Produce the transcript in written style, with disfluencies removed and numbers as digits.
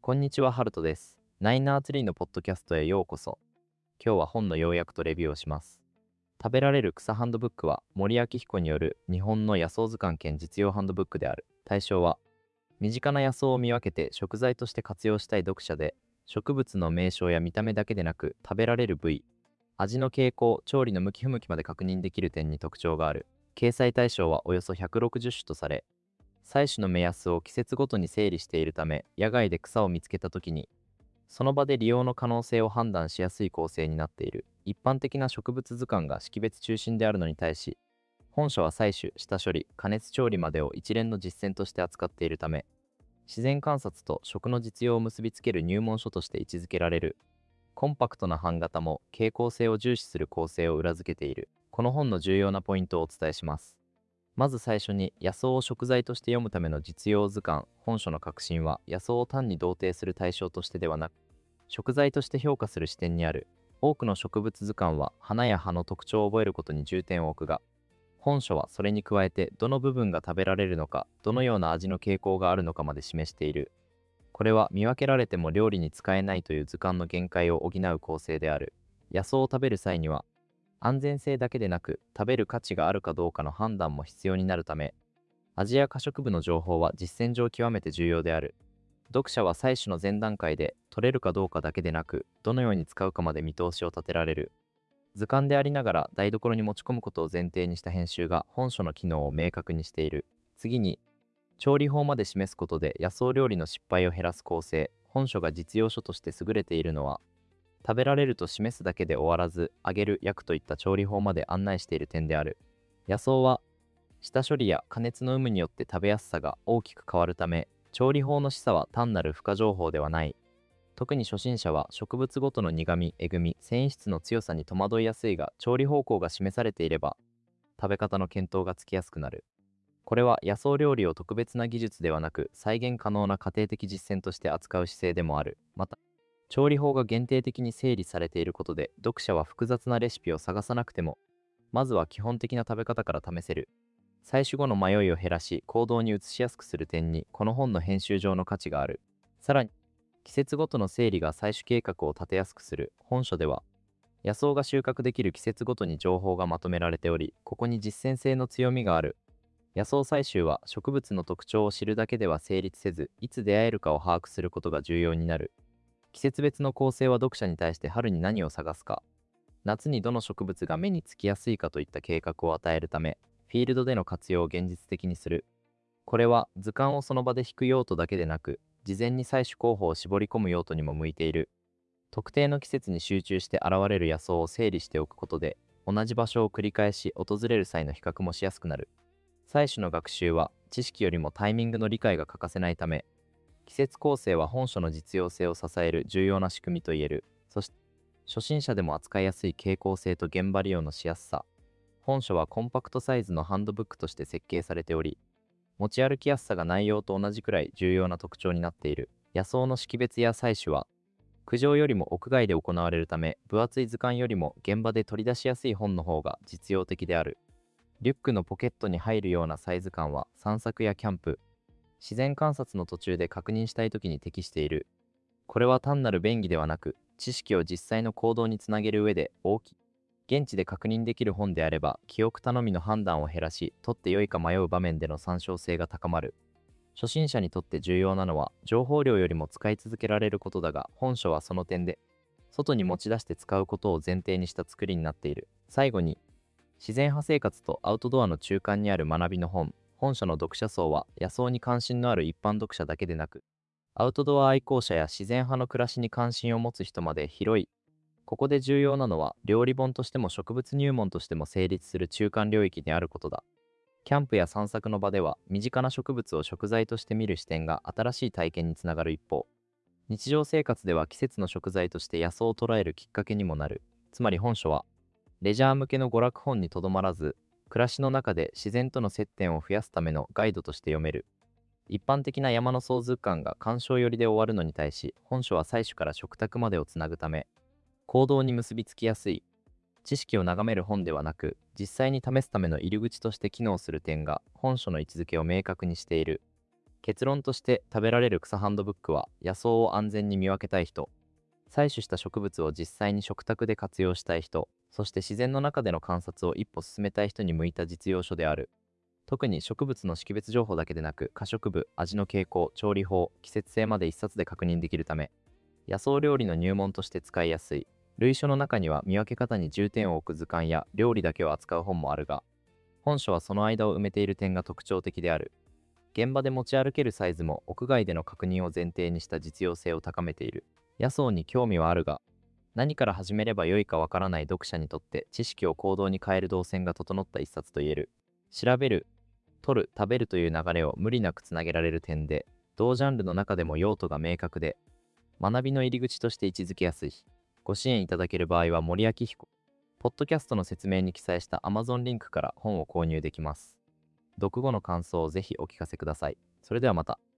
こんにちは、ハルトです。ナインナーツリーのポッドキャストへようこそ。今日は本の要約とレビューをします。食べられる草ハンドブックは森明彦による日本の野草図鑑兼実用ハンドブックである。対象は、身近な野草を見分けて食材として活用したい読者で、植物の名称や見た目だけでなく、食べられる部位、味の傾向、調理の向き不向きまで確認できる点に特徴がある。掲載対象はおよそ160種とされ、採取の目安を季節ごとに整理しているため、野外で草を見つけたときに、その場で利用の可能性を判断しやすい構成になっている。一般的な植物図鑑が識別中心であるのに対し、本書は採取、下処理、加熱調理までを一連の実践として扱っているため、自然観察と食の実用を結びつける入門書として位置づけられる。コンパクトな版型も傾向性を重視する構成を裏付けている。この本の重要なポイントをお伝えします。まず最初に、野草を食材として読むための実用図鑑。本書の核心は、野草を単に同定する対象としてではなく、食材として評価する視点にある。多くの植物図鑑は花や葉の特徴を覚えることに重点を置くが、本書はそれに加えてどの部分が食べられるのか、どのような味の傾向があるのかまで示している。これは見分けられても料理に使えないという図鑑の限界を補う構成である。野草を食べる際には、安全性だけでなく食べる価値があるかどうかの判断も必要になるため、味や可食部の情報は実践上極めて重要である。読者は採取の前段階で取れるかどうかだけでなく、どのように使うかまで見通しを立てられる。図鑑でありながら台所に持ち込むことを前提にした編集が本書の機能を明確にしている。次に、調理法まで示すことで野草料理の失敗を減らす構成。本書が実用書として優れているのは、食べられると示すだけで終わらず、揚げる、焼くといった調理法まで案内している点である。野草は、下処理や加熱の有無によって食べやすさが大きく変わるため、調理法の示唆は単なる付加情報ではない。特に初心者は植物ごとの苦味、えぐみ、繊維質の強さに戸惑いやすいが、調理方向が示されていれば、食べ方の検討がつきやすくなる。これは野草料理を特別な技術ではなく、再現可能な家庭的実践として扱う姿勢でもある。また、調理法が限定的に整理されていることで、読者は複雑なレシピを探さなくても、まずは基本的な食べ方から試せる。採取後の迷いを減らし、行動に移しやすくする点に、この本の編集上の価値がある。さらに、季節ごとの整理が採取計画を立てやすくする。本書では、野草が収穫できる季節ごとに情報がまとめられており、ここに実践性の強みがある。野草採集は植物の特徴を知るだけでは成立せず、いつ出会えるかを把握することが重要になる。季節別の構成は読者に対して春に何を探すか、夏にどの植物が目につきやすいかといった計画を与えるため、フィールドでの活用を現実的にする。これは図鑑をその場で引く用途だけでなく、事前に採取候補を絞り込む用途にも向いている。特定の季節に集中して現れる野草を整理しておくことで、同じ場所を繰り返し訪れる際の比較もしやすくなる。採取の学習は知識よりもタイミングの理解が欠かせないため、季節構成は本書の実用性を支える重要な仕組みといえる。そして、初心者でも扱いやすい傾向性と現場利用のしやすさ。本書はコンパクトサイズのハンドブックとして設計されており、持ち歩きやすさが内容と同じくらい重要な特徴になっている。野草の識別や採取は、区上よりも屋外で行われるため、分厚い図鑑よりも現場で取り出しやすい本の方が実用的である。リュックのポケットに入るようなサイズ感は散策やキャンプ、自然観察の途中で確認したい時に適している。これは単なる便宜ではなく、知識を実際の行動につなげる上で現地で確認できる本であれば、記憶頼みの判断を減らし、取って良いか迷う場面での参照性が高まる。初心者にとって重要なのは、情報量よりも使い続けられることだが、本書はその点で、外に持ち出して使うことを前提にした作りになっている。最後に、自然派生活とアウトドアの中間にある学びの本。本書の読者層は野草に関心のある一般読者だけでなく、アウトドア愛好者や自然派の暮らしに関心を持つ人まで広い。ここで重要なのは、料理本としても植物入門としても成立する中間領域にあることだ。キャンプや散策の場では、身近な植物を食材として見る視点が新しい体験につながる一方、日常生活では季節の食材として野草を捉えるきっかけにもなる。つまり本書は、レジャー向けの娯楽本にとどまらず、暮らしの中で自然との接点を増やすためのガイドとして読める。一般的な山の想図感が鑑賞寄りで終わるのに対し、本書は採取から食卓までをつなぐため、行動に結びつきやすい。知識を眺める本ではなく、実際に試すための入り口として機能する点が本書の位置づけを明確にしている。 結論として食べられる草ハンドブックは野草を安全に見分けたい人、採取した植物を実際に食卓で活用したい人、そして自然の中での観察を一歩進めたい人に向いた実用書である。特に植物の識別情報だけでなく、可食部、味の傾向、調理法、季節性まで一冊で確認できるため、野草料理の入門として使いやすい。類書の中には見分け方に重点を置く図鑑や料理だけを扱う本もあるが、本書はその間を埋めている点が特徴的である。現場で持ち歩けるサイズも屋外での確認を前提にした実用性を高めている。野草に興味はあるが、何から始めればよいかわからない読者にとって知識を行動に変える動線が整った一冊と言える。調べる、取る、食べるという流れを無理なくつなげられる点で、同ジャンルの中でも用途が明確で、学びの入り口として位置づけやすい。ご支援いただける場合は森脇彦。ポッドキャストの説明に記載した Amazon リンクから本を購入できます。読後の感想をぜひお聞かせください。それではまた。